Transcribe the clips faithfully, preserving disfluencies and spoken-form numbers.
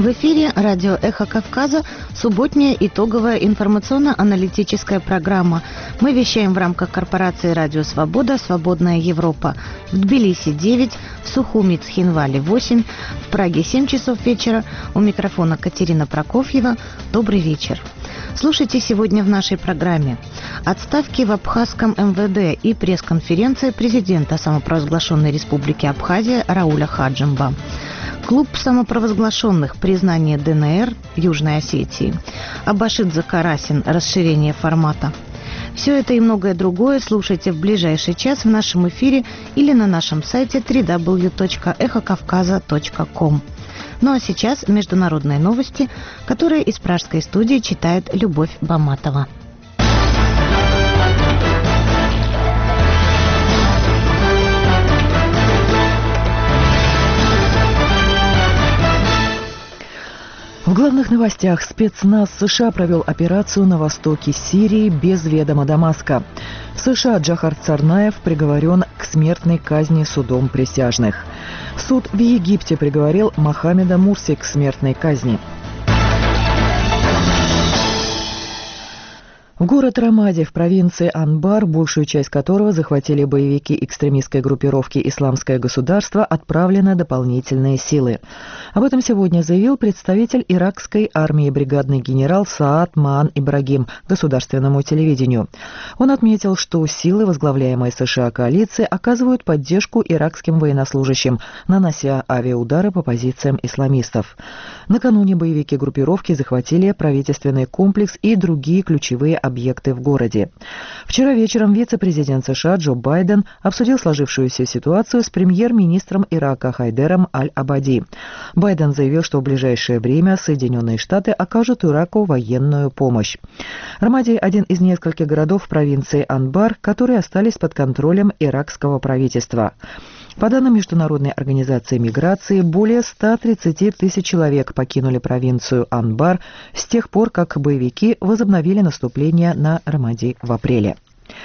В эфире радио «Эхо Кавказа», субботняя итоговая информационно-аналитическая программа. Мы вещаем в рамках корпорации «Радио Свобода», «Свободная Европа». В Тбилиси девять, в Сухуми, Цхинвале восемь, в Праге семь часов вечера. У микрофона Катерина Прокофьева. Добрый вечер. Слушайте сегодня в нашей программе: отставки в Абхазском эм вэ дэ и пресс-конференция президента самопровозглашенной республики Абхазия Рауля Хаджимба. Клуб самопровозглашенных, признание дэ эн эр Южной Осетии. Абашидзе Карасин, расширение формата. Все это и многое другое слушайте в ближайший час в нашем эфире или на нашем сайте дабл ю дабл ю дабл ю точка эхо кавказа точка ком. Ну а сейчас международные новости, которые из пражской студии читает Любовь Баматова. В главных новостях: спецназ США провел операцию на востоке Сирии без ведома Дамаска. В США Джохар Царнаев приговорен к смертной казни судом присяжных. Суд в Египте приговорил Мохаммеда Мурси к смертной казни. В город Рамади в провинции Анбар, большую часть которого захватили боевики экстремистской группировки «Исламское государство», отправлены дополнительные силы. Об этом сегодня заявил представитель иракской армии бригадный генерал Саад Маан Ибрагим государственному телевидению. Он отметил, что силы, возглавляемые США коалиции, оказывают поддержку иракским военнослужащим, нанося авиаудары по позициям исламистов. Накануне боевики группировки захватили правительственный комплекс и другие ключевые объекты объекты в городе. Вчера вечером вице-президент США Джо Байден обсудил сложившуюся ситуацию с премьер-министром Ирака Хайдером Аль-Абади. Байден заявил, что в ближайшее время Соединенные Штаты окажут Ираку военную помощь. Рамади – один из нескольких городов в провинции Анбар, которые остались под контролем иракского правительства. По данным Международной организации миграции, более ста тридцати тысяч человек покинули провинцию Анбар с тех пор, как боевики возобновили наступление на Рамади в апреле.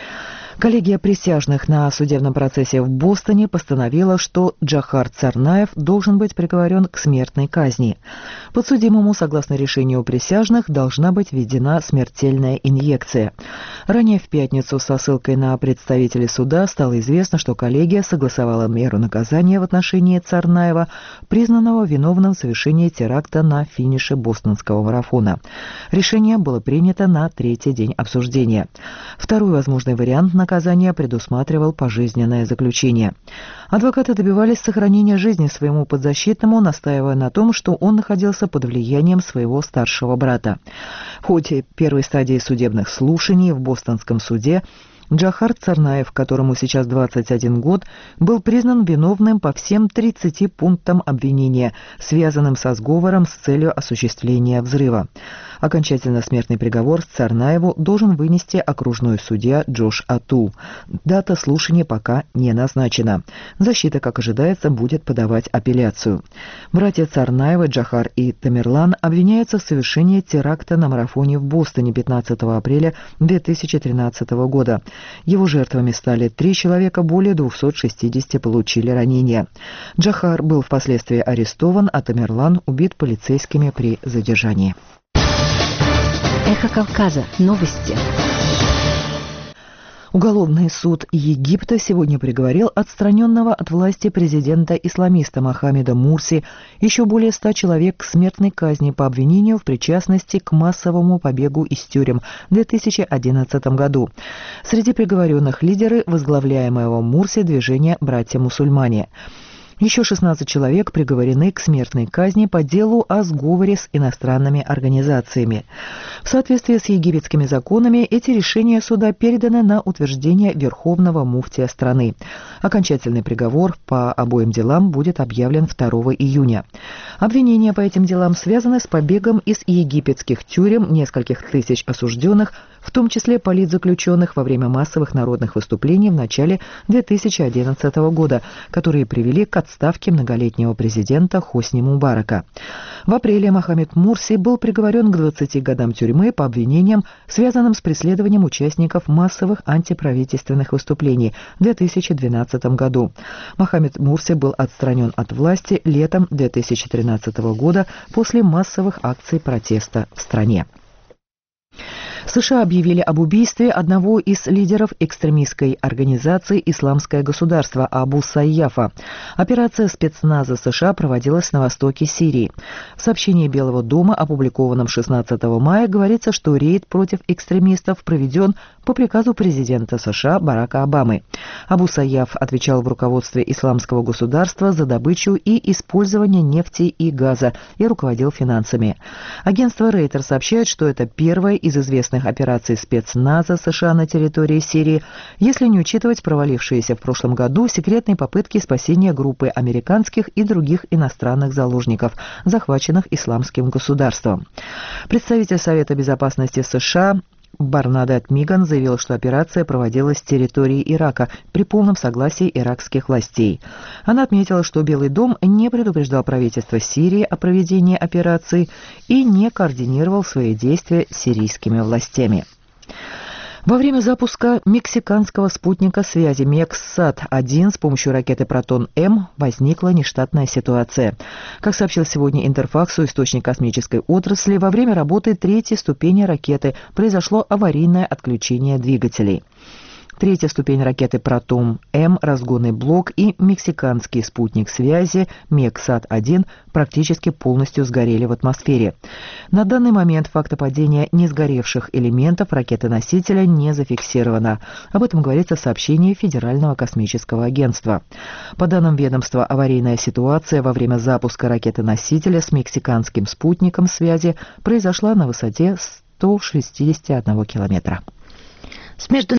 Коллегия присяжных на судебном процессе в Бостоне постановила, что Джохар Царнаев должен быть приговорен к смертной казни. Подсудимому, согласно решению присяжных, должна быть введена смертельная инъекция. Ранее в пятницу со ссылкой на представителей суда стало известно, что коллегия согласовала меру наказания в отношении Царнаева, признанного виновным в совершении теракта на финише бостонского марафона. Решение было принято на третий день обсуждения. Второй возможный вариант наказания Наказание предусматривал пожизненное заключение. Адвокаты добивались сохранения жизни своему подзащитному, настаивая на том, что он находился под влиянием своего старшего брата. В ходе первой стадии судебных слушаний в бостонском суде Джохар Царнаев, которому сейчас двадцать один год, был признан виновным по всем тридцати пунктам обвинения, связанным со сговором с целью осуществления взрыва. Окончательно смертный приговор Царнаеву должен вынести окружной судья Джош Ату. Дата слушания пока не назначена. Защита, как ожидается, будет подавать апелляцию. Братья Царнаевы, Джохар и Тамерлан, обвиняются в совершении теракта на марафоне в Бостоне пятнадцатого апреля две тысячи тринадцатого года. Его жертвами стали три человека, более двухсот шестидесяти получили ранения. Джохар был впоследствии арестован, а Тамерлан убит полицейскими при задержании. Эхо Кавказа. Новости. Уголовный суд Египта сегодня приговорил отстраненного от власти президента-исламиста Мохаммеда Мурси еще более ста человек к смертной казни по обвинению в причастности к массовому побегу из тюрем в две тысячи одиннадцатом году. Среди приговоренных лидеры возглавляемого Мурси движения «Братья-мусульмане». Еще шестнадцать человек приговорены к смертной казни по делу о сговоре с иностранными организациями. В соответствии с египетскими законами эти решения суда переданы на утверждение Верховного муфтия страны. Окончательный приговор по обоим делам будет объявлен второго июня. Обвинения по этим делам связаны с побегом из египетских тюрем нескольких тысяч осужденных в в том числе политзаключенных во время массовых народных выступлений в начале две тысячи одиннадцатого года, которые привели к отставке многолетнего президента Хосни Мубарака. В апреле Мохаммед Мурси был приговорен к двадцати годам тюрьмы по обвинениям, связанным с преследованием участников массовых антиправительственных выступлений в две тысячи двенадцатом году. Мохаммед Мурси был отстранен от власти летом две тысячи тринадцатого года после массовых акций протеста в стране. США объявили об убийстве одного из лидеров экстремистской организации «Исламское государство» Абу Сайяфа. Операция спецназа США проводилась на востоке Сирии. В сообщении Белого дома, опубликованном шестнадцатого мая, говорится, что рейд против экстремистов проведен по приказу президента США Барака Обамы. Абу Сайяф отвечал в руководстве «Исламского государства» за добычу и использование нефти и газа и руководил финансами. Агентство Рейтер сообщает, что это первая из известных операций спецназа США на территории Сирии, если не учитывать провалившиеся в прошлом году секретные попытки спасения группы американских и других иностранных заложников, захваченных Исламским государством. Представитель Совета безопасности США Барнадет Миган заявил, что операция проводилась с территории Ирака при полном согласии иракских властей. Она отметила, что Белый дом не предупреждал правительство Сирии о проведении операции и не координировал свои действия с сирийскими властями. Во время запуска мексиканского спутника связи Мексат один с помощью ракеты «Протон-М» возникла нештатная ситуация. Как сообщил сегодня Интерфаксу источник космической отрасли, во время работы третьей ступени ракеты произошло аварийное отключение двигателей. Третья ступень ракеты «Протон-М», разгонный блок и мексиканский спутник связи Мексат один практически полностью сгорели в атмосфере. На данный момент факта падения несгоревших элементов ракеты-носителя не зафиксировано. Об этом говорится в сообщении Федерального космического агентства. По данным ведомства, аварийная ситуация во время запуска ракеты-носителя с мексиканским спутником связи произошла на высоте ста шестидесяти одного километра. С между